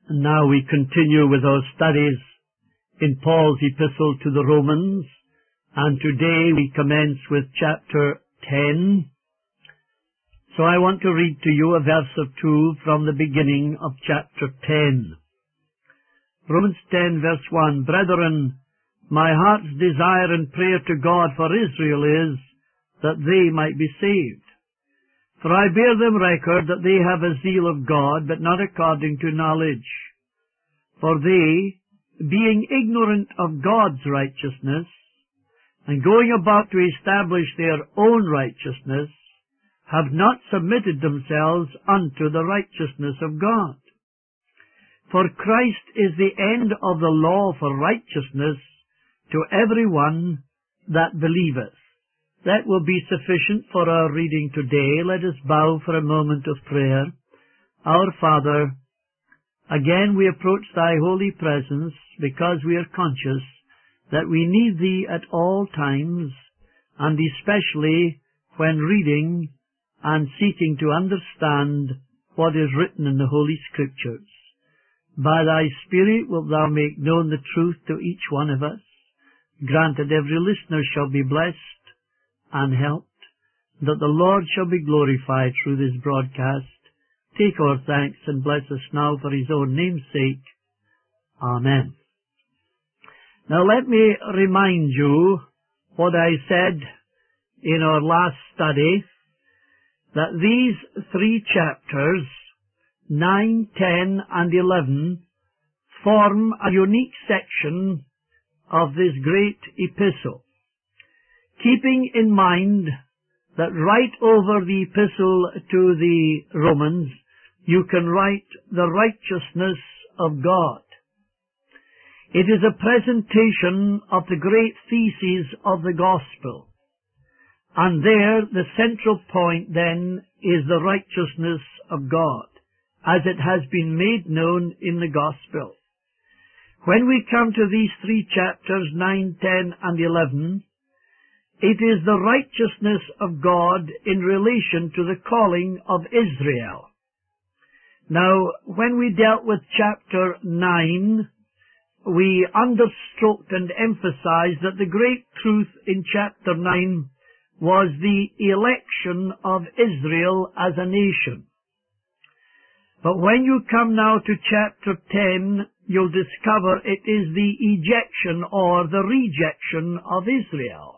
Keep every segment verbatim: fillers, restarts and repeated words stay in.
And now we continue with our studies in Paul's epistle to the Romans, and today we commence with chapter ten. So I want to read to you a verse or two from the beginning of chapter ten. Romans ten verse one, Brethren, my heart's desire and prayer to God for Israel is that they might be saved. For I bear them record that they have a zeal of God, but not according to knowledge. For they, being ignorant of God's righteousness, and going about to establish their own righteousness, have not submitted themselves unto the righteousness of God. For Christ is the end of the law for righteousness to every one that believeth. That will be sufficient for our reading today. Let us bow for a moment of prayer. Our Father, again we approach Thy holy presence because we are conscious that we need Thee at all times, and especially when reading and seeking to understand what is written in the Holy Scriptures. By Thy Spirit wilt Thou make known the truth to each one of us. Grant that every listener shall be blessed and helped, that the Lord shall be glorified through this broadcast. Take our thanks and bless us now for His own name's sake. Amen. Now let me remind you what I said in our last study, that these three chapters, nine, ten, and eleven, form a unique section of this great epistle. Keeping in mind that right over the epistle to the Romans, you can write the righteousness of God. It is a presentation of the great theses of the gospel. And there, the central point then is the righteousness of God, as it has been made known in the gospel. When we come to these three chapters, nine, ten, and eleven, it is the righteousness of God in relation to the calling of Israel. Now, when we dealt with chapter nine, we understroked and emphasized that the great truth in chapter nine was the election of Israel as a nation. But when you come now to chapter ten, you'll discover it is the ejection or the rejection of Israel.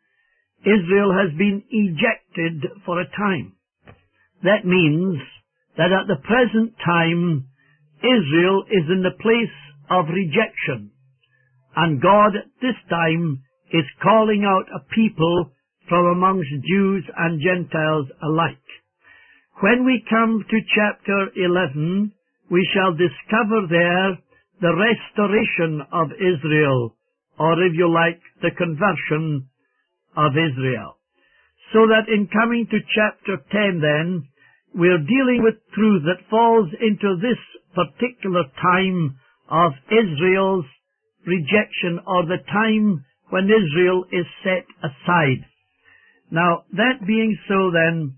Israel has been ejected for a time. That means that at the present time, Israel is in the place of rejection. And God at this time is calling out a people from amongst Jews and Gentiles alike. When we come to chapter eleven, we shall discover there the restoration of Israel, or if you like, the conversion of Israel. So that in coming to chapter ten then, we're dealing with truth that falls into this particular time of Israel's rejection, or the time when Israel is set aside. Now, that being so then,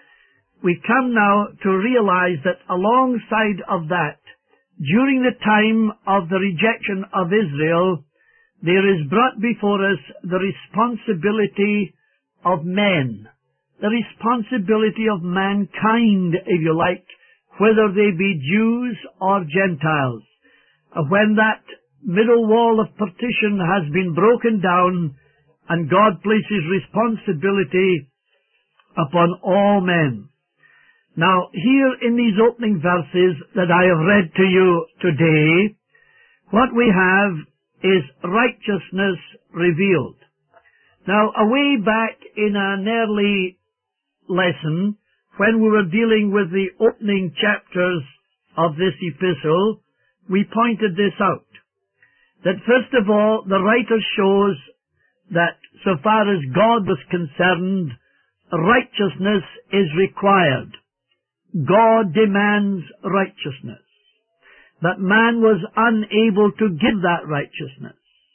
we come now to realize that alongside of that, during the time of the rejection of Israel, there is brought before us the responsibility of men, the responsibility of mankind, if you like, whether they be Jews or Gentiles. When that middle wall of partition has been broken down and God places responsibility upon all men. Now, here in these opening verses that I have read to you today, what we have is righteousness revealed. Now, away back in an early lesson, when we were dealing with the opening chapters of this epistle, we pointed this out. That first of all, the writer shows that so far as God was concerned, righteousness is required. God demands righteousness. But man was unable to give that righteousness.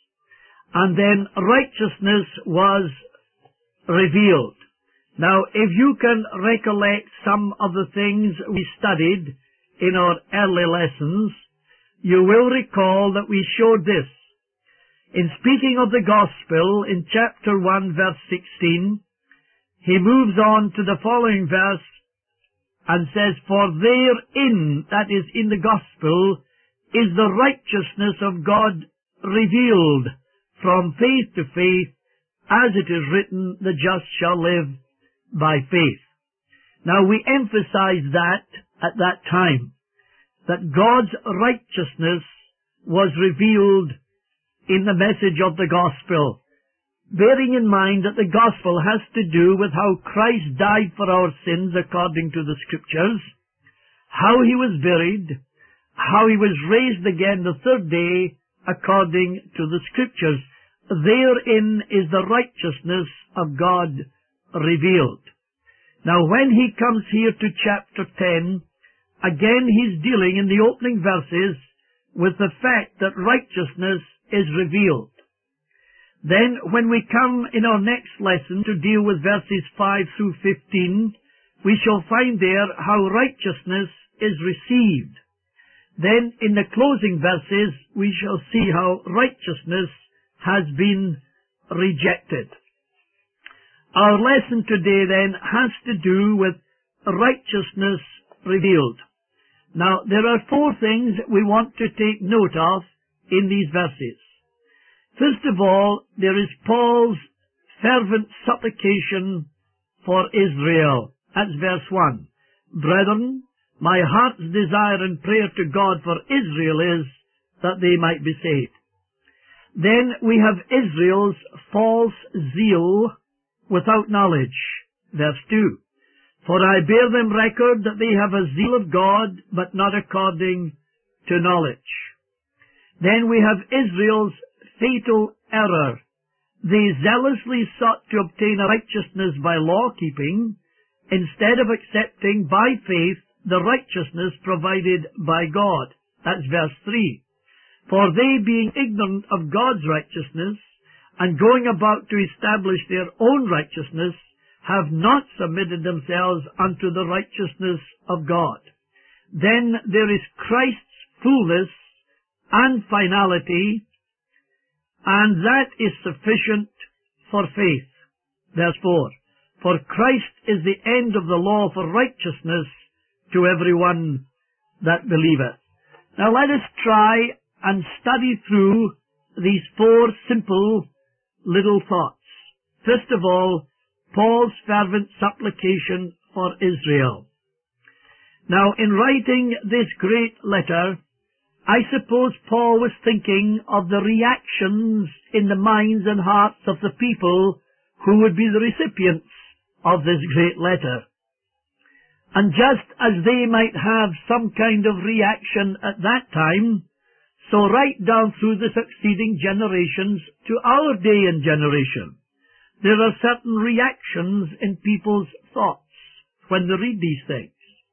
And then righteousness was revealed. Now, if you can recollect some of the things we studied in our early lessons, you will recall that we showed this. In speaking of the gospel in chapter one, verse sixteen, he moves on to the following verse and says, "For therein," that is, in the gospel, "is the righteousness of God revealed from faith to faith, as it is written, the just shall live by faith." Now we emphasize that at that time, that God's righteousness was revealed in the message of the gospel, bearing in mind that the gospel has to do with how Christ died for our sins according to the Scriptures, how he was buried, how he was raised again the third day according to the Scriptures. Therein is the righteousness of God revealed. Now when he comes here to chapter ten, again he's dealing in the opening verses with the fact that righteousness is revealed. Then when we come in our next lesson to deal with verses five through fifteen, we shall find there how righteousness is received. Then in the closing verses we shall see how righteousness has been rejected. Our lesson today then has to do with righteousness revealed. Now there are four things that we want to take note of in these verses. First of all, there is Paul's fervent supplication for Israel. That's verse one. "Brethren, my heart's desire and prayer to God for Israel is that they might be saved." Then we have Israel's false zeal without knowledge. Verse two. "For I bear them record that they have a zeal of God, but not according to knowledge." Then we have Israel's fatal error. They zealously sought to obtain a righteousness by law-keeping, instead of accepting by faith the righteousness provided by God. That's verse three. "For they, being ignorant of God's righteousness, and going about to establish their own righteousness, have not submitted themselves unto the righteousness of God." Then there is Christ's fullness and finality, and that is sufficient for faith. Verse four. "For Christ is the end of the law for righteousness to every one that believeth." Now let us try and study through these four simple little thoughts. First of all, Paul's fervent supplication for Israel. Now, in writing this great letter, I suppose Paul was thinking of the reactions in the minds and hearts of the people who would be the recipients of this great letter. And just as they might have some kind of reaction at that time, so right down through the succeeding generations to our day and generation, there are certain reactions in people's thoughts when they read these things.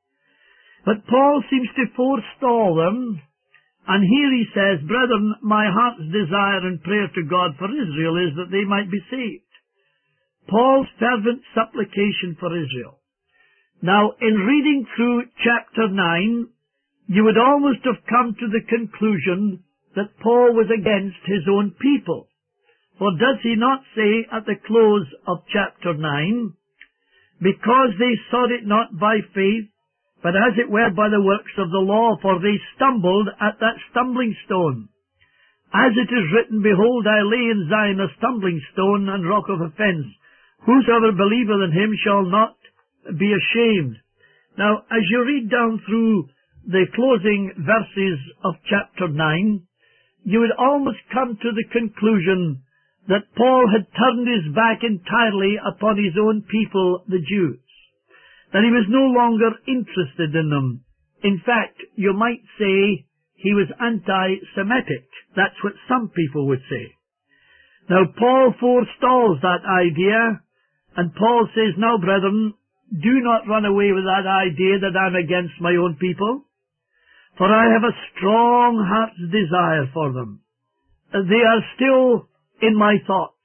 But Paul seems to forestall them, and here he says, "Brethren, my heart's desire and prayer to God for Israel is that they might be saved." Paul's fervent supplication for Israel. Now, in reading through chapter nine, you would almost have come to the conclusion that Paul was against his own people. For does he not say at the close of chapter nine, "Because they sought it not by faith, but as it were by the works of the law, for they stumbled at that stumbling stone. As it is written, Behold, I lay in Zion a stumbling stone and rock of offense. Whosoever believeth in him shall not be ashamed." Now, as you read down through the closing verses of chapter nine, you would almost come to the conclusion that Paul had turned his back entirely upon his own people, the Jews, that he was no longer interested in them. In fact, you might say he was anti-Semitic. That's what some people would say. Now, Paul forestalls that idea, and Paul says, "Now, brethren, do not run away with that idea that I'm against my own people, for I have a strong heart's desire for them. They are still in my thoughts.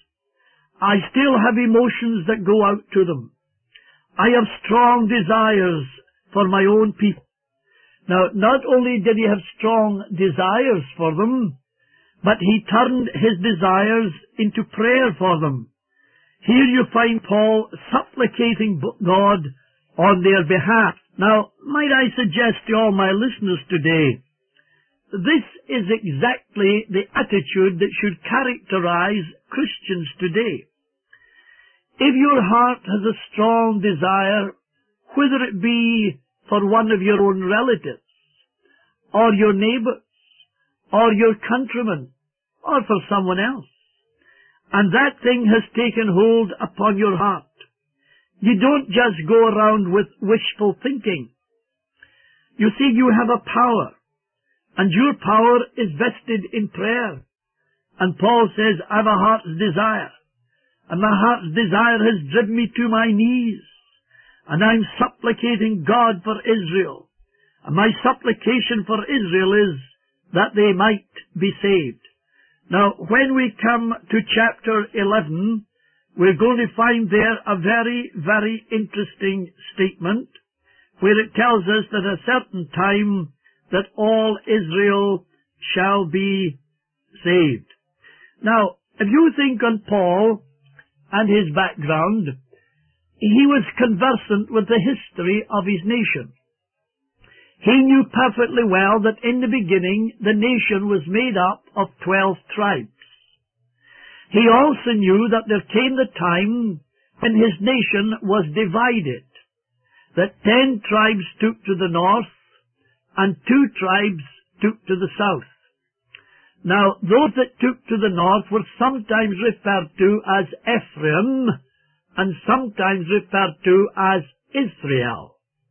I still have emotions that go out to them. I have strong desires for my own people. Now, not only did he have strong desires for them, but he turned his desires into prayer for them. Here you find Paul supplicating God on their behalf. Now, might I suggest to all my listeners today, this is exactly the attitude that should characterize Christians today. If your heart has a strong desire, whether it be for one of your own relatives, or your neighbours, or your countrymen, or for someone else, and that thing has taken hold upon your heart, you don't just go around with wishful thinking. You see, you have a power, and your power is vested in prayer. And Paul says, I have a heart's desire, and my heart's desire has driven me to my knees, and I'm supplicating God for Israel. And my supplication for Israel is that they might be saved. Now, when we come to chapter eleven, we're going to find there a very, very interesting statement where it tells us that at a certain time that all Israel shall be saved. Now, if you think on Paul and his background, he was conversant with the history of his nation. He knew perfectly well that in the beginning the nation was made up of twelve tribes. He also knew that there came the time when his nation was divided, that ten tribes took to the north and two tribes took to the south. Now, those that took to the north were sometimes referred to as Ephraim and sometimes referred to as Israel.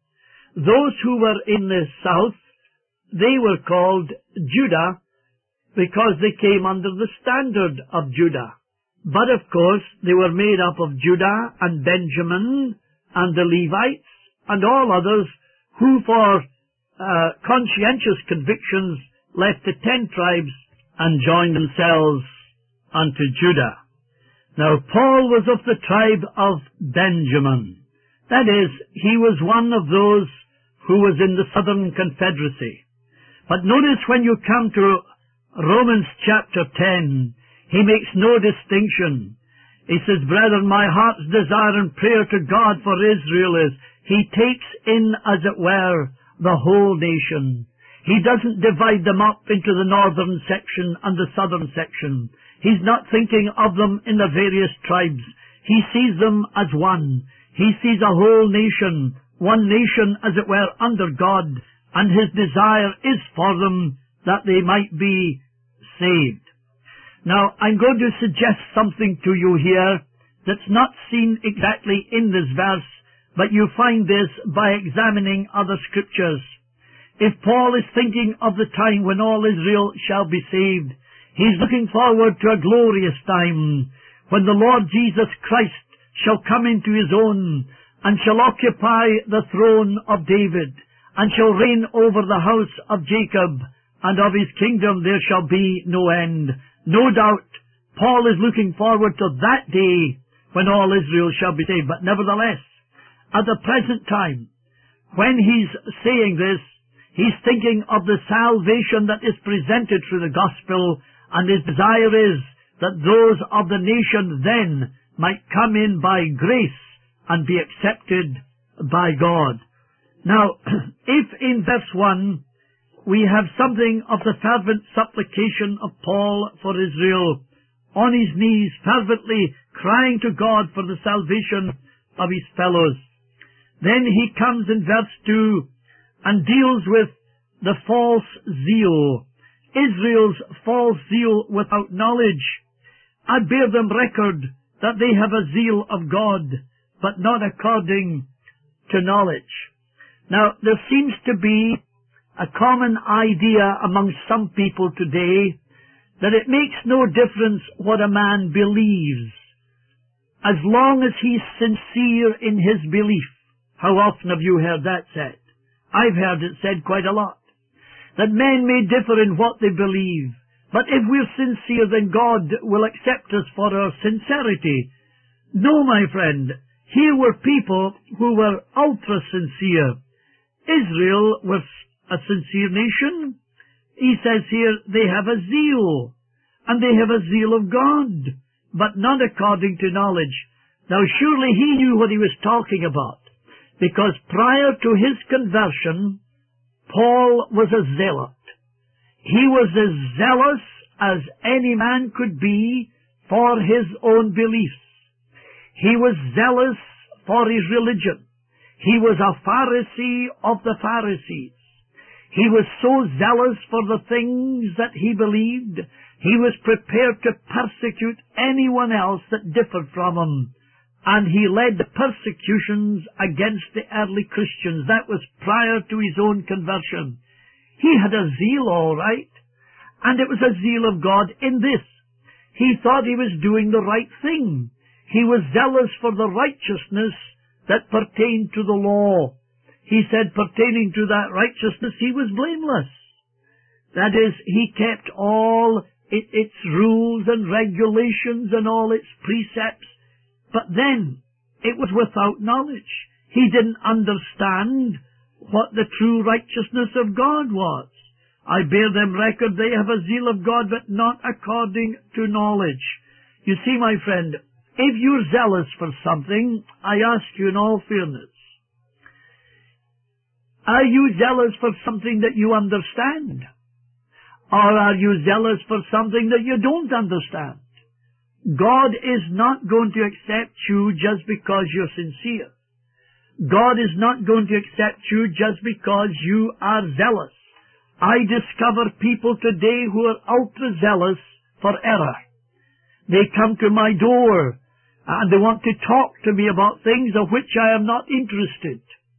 Those who were in the south, they were called Judah because they came under the standard of Judah. But of course, they were made up of Judah and Benjamin and the Levites and all others who for uh, conscientious convictions left the ten tribes and joined themselves unto Judah. Now, Paul was of the tribe of Benjamin. That is, he was one of those who was in the Southern Confederacy. But notice when you come to Romans chapter ten, he makes no distinction. He says, brethren, my heart's desire and prayer to God for Israel is, he takes in, as it were, the whole nation. He doesn't divide them up into the northern section and the southern section. He's not thinking of them in the various tribes. He sees them as one. He sees a whole nation, one nation, as it were, under God, and his desire is for them that they might be saved. Now, I'm going to suggest something to you here that's not seen exactly in this verse, but you find this by examining other scriptures. If Paul is thinking of the time when all Israel shall be saved, he's looking forward to a glorious time when the Lord Jesus Christ shall come into his own and shall occupy the throne of David and shall reign over the house of Jacob, and of his kingdom there shall be no end. No doubt, Paul is looking forward to that day when all Israel shall be saved. But nevertheless, at the present time, when he's saying this, he's thinking of the salvation that is presented through the gospel, and his desire is that those of the nation then might come in by grace and be accepted by God. Now, if in verse one we have something of the fervent supplication of Paul for Israel, on his knees, fervently crying to God for the salvation of his fellows, then he comes in verse two and deals with the false zeal, Israel's false zeal without knowledge. I bear them record that they have a zeal of God, but not according to knowledge. Now, there seems to be a common idea among some people today that it makes no difference what a man believes, as long as he's sincere in his belief. How often have you heard that said? I've heard it said quite a lot. That men may differ in what they believe, but if we're sincere, then God will accept us for our sincerity. No, my friend, here were people who were ultra-sincere. Israel was a sincere nation? He says here, they have a zeal, and they have a zeal of God, but not according to knowledge. Now surely he knew what he was talking about, because prior to his conversion, Paul was a zealot. He was as zealous as any man could be for his own beliefs. He was zealous for his religion. He was a Pharisee of the Pharisees. He was so zealous for the things that he believed, he was prepared to persecute anyone else that differed from him. And he led the persecutions against the early Christians. That was prior to his own conversion. He had a zeal, all right. And it was a zeal of God in this. He thought he was doing the right thing. He was zealous for the righteousness that pertained to the law. He said pertaining to that righteousness he was blameless. That is, he kept all it, its rules and regulations and all its precepts. But then, it was without knowledge. He didn't understand what the true righteousness of God was. I bear them record they have a zeal of God, but not according to knowledge. You see, my friend, if you're zealous for something, I ask you in all fairness, are you zealous for something that you understand? Or are you zealous for something that you don't understand? God is not going to accept you just because you're sincere. God is not going to accept you just because you are zealous. I discover people today who are ultra-zealous for error. They come to my door and they want to talk to me about things of which I am not interested.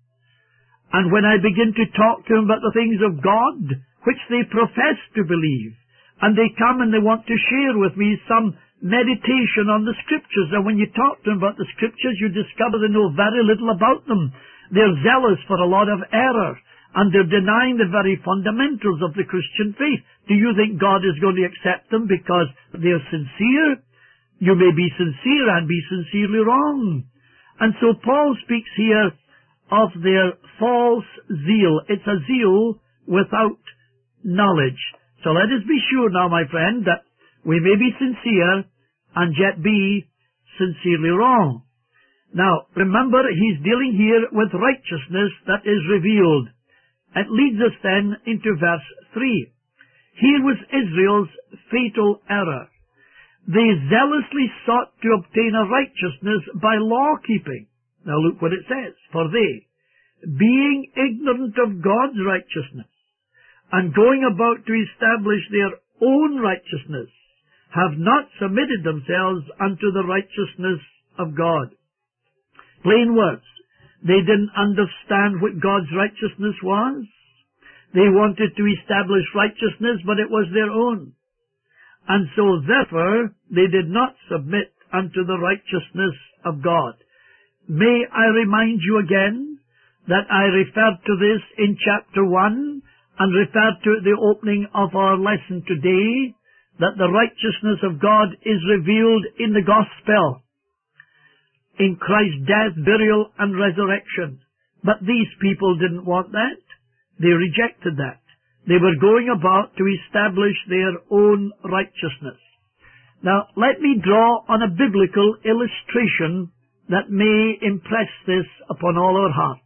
And when I begin to talk to them about the things of God, which they profess to believe, and they come and they want to share with me some meditation on the Scriptures, and when you talk to them about the Scriptures, you discover they know very little about them. They're zealous for a lot of error, and they're denying the very fundamentals of the Christian faith. Do you think God is going to accept them because they're sincere? You may be sincere and be sincerely wrong. And so Paul speaks here of their false zeal. It's a zeal without knowledge. So let us be sure now, my friend, that we may be sincere and yet be sincerely wrong. Now, remember, he's dealing here with righteousness that is revealed. It leads us then into verse three. Here was Israel's fatal error. They zealously sought to obtain a righteousness by law-keeping. Now look what it says. For they, being ignorant of God's righteousness, and going about to establish their own righteousness, have not submitted themselves unto the righteousness of God. Plain words. They didn't understand what God's righteousness was. They wanted to establish righteousness, but it was their own. And so, therefore, they did not submit unto the righteousness of God. May I remind you again that I referred to this in chapter one and referred to the opening of our lesson today, that the righteousness of God is revealed in the gospel, in Christ's death, burial, and resurrection. But these people didn't want that. They rejected that. They were going about to establish their own righteousness. Now, let me draw on a biblical illustration that may impress this upon all our hearts.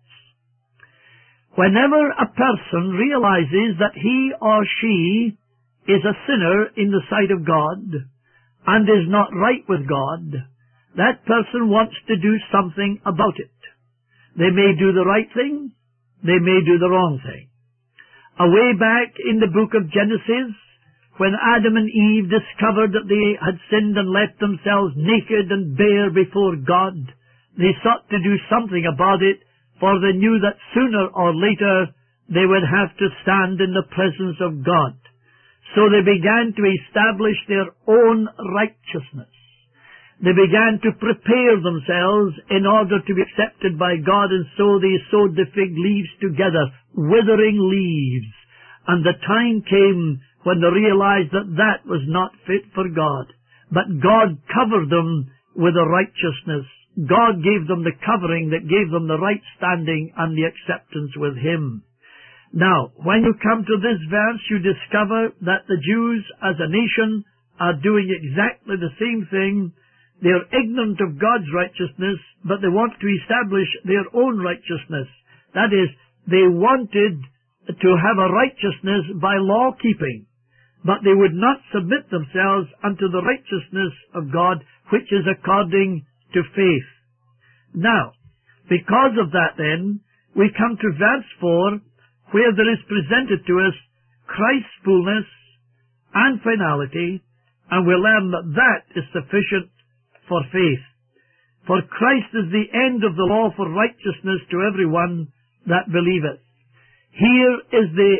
Whenever a person realizes that he or she is a sinner in the sight of God and is not right with God, that person wants to do something about it. They may do the right thing, they may do the wrong thing. Away back in the book of Genesis, when Adam and Eve discovered that they had sinned and left themselves naked and bare before God, they sought to do something about it, for they knew that sooner or later they would have to stand in the presence of God. So they began to establish their own righteousness. They began to prepare themselves in order to be accepted by God, and so they sewed the fig leaves together, withering leaves. And the time came when they realized that that was not fit for God. But God covered them with a righteousness. God gave them the covering that gave them the right standing and the acceptance with Him. Now, when you come to this verse, you discover that the Jews as a nation are doing exactly the same thing. They're ignorant of God's righteousness, but they want to establish their own righteousness. That is, they wanted to have a righteousness by law-keeping, but they would not submit themselves unto the righteousness of God, which is according to faith. Now, because of that then, we come to verse four, where there is presented to us Christ's fullness and finality, and we learn that that is sufficient for faith. For Christ is the end of the law for righteousness to everyone that believeth. Here is the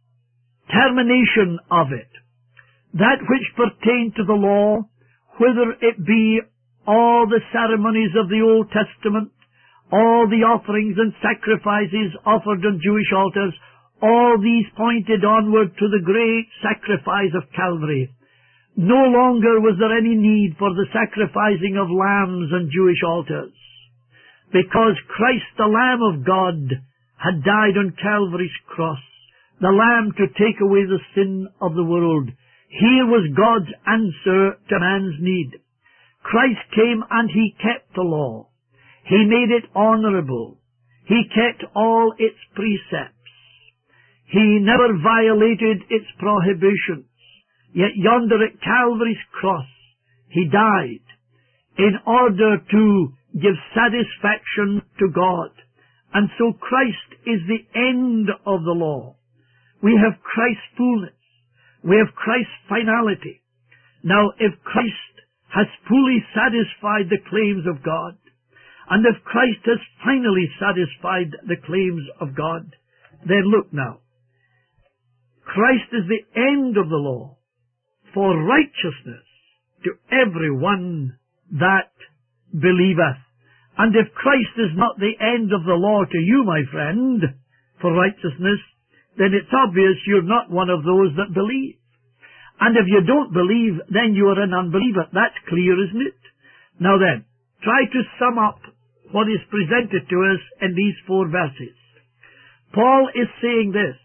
termination of it. That which pertained to the law, whether it be all the ceremonies of the Old Testament, all the offerings and sacrifices offered on Jewish altars, all these pointed onward to the great sacrifice of Calvary. No longer was there any need for the sacrificing of lambs on Jewish altars, because Christ, the Lamb of God, had died on Calvary's cross, the Lamb to take away the sin of the world. Here was God's answer to man's need. Christ came and He kept the law. He made it honorable. He kept all its precepts. He never violated its prohibitions. Yet yonder at Calvary's cross, He died in order to give satisfaction to God. And so Christ is the end of the law. We have Christ's fullness. We have Christ's finality. Now, if Christ has fully satisfied the claims of God, and if Christ has finally satisfied the claims of God, then look now. Christ is the end of the law for righteousness to everyone that believeth. And if Christ is not the end of the law to you, my friend, for righteousness, then it's obvious you're not one of those that believe. And if you don't believe, then you are an unbeliever. That's clear, isn't it? Now then, try to sum up what is presented to us in these four verses. Paul is saying this: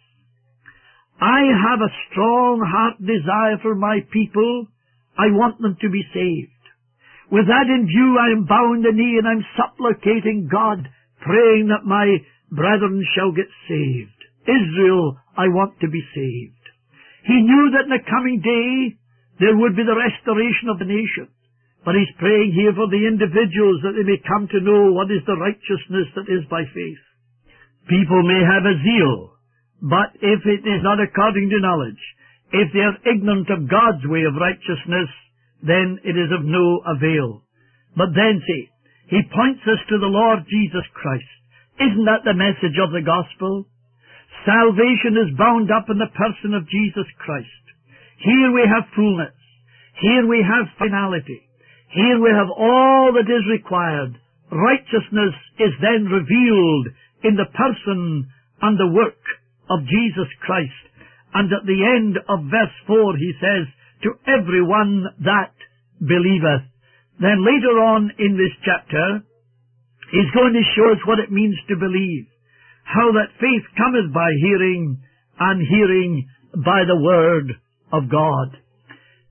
I have a strong heart desire for my people. I want them to be saved. With that in view, I am bowing the knee and I'm supplicating God, praying that my brethren shall get saved. Israel, I want to be saved. He knew that in the coming day there would be the restoration of the nation. But he's praying here for the individuals that they may come to know what is the righteousness that is by faith. People may have a zeal, but if it is not according to knowledge, if they are ignorant of God's way of righteousness, then it is of no avail. But then, see, he points us to the Lord Jesus Christ. Isn't that the message of the gospel? Salvation is bound up in the person of Jesus Christ. Here we have fullness. Here we have finality. Here we have all that is required. Righteousness is then revealed in the person and the work of Jesus Christ. And at the end of verse four he says, to everyone that believeth. Then later on in this chapter, he's going to show us what it means to believe. How that faith cometh by hearing, and hearing by the word of God.